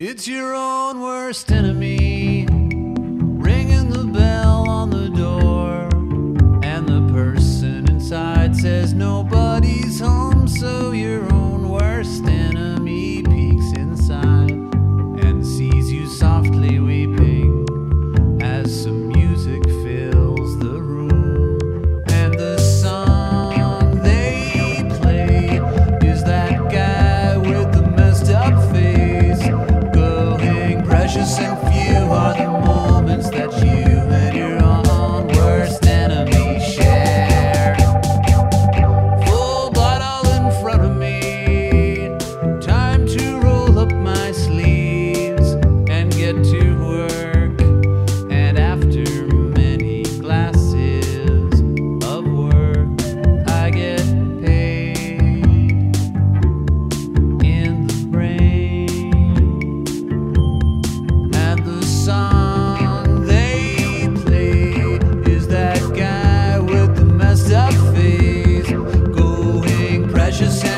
It's your own worst enemy, ringing the bell on the door, and the person inside says nobody's home, so your own worst enemy peeks inside and sees you softly weeping as some music fills the room. And the song they play is that guy with the messed up face, glowing, precious and few are the moments that you and your own worst enemy share. Full bottle in front of me, time to roll up my sleeves and get to work. And after many glasses of work, I get paid in the brain. And the song they play is that guy with the messed up face, going, precious